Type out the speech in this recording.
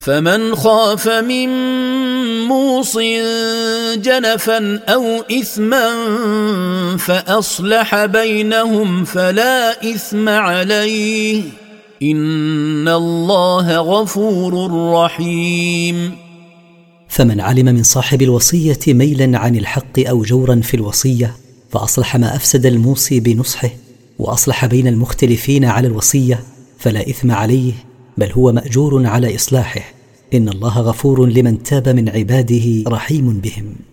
فمن خاف من موص جنفا أو إثما فأصلح بينهم فلا إثم عليه إن الله غفور رحيم. فمن علم من صاحب الوصية ميلا عن الحق أو جورا في الوصية فأصلح ما أفسد الموصي بنصحه وأصلح بين المختلفين على الوصية فلا إثم عليه، بل هو مأجور على إصلاحه. إن الله غفور لمن تاب من عباده رحيم بهم.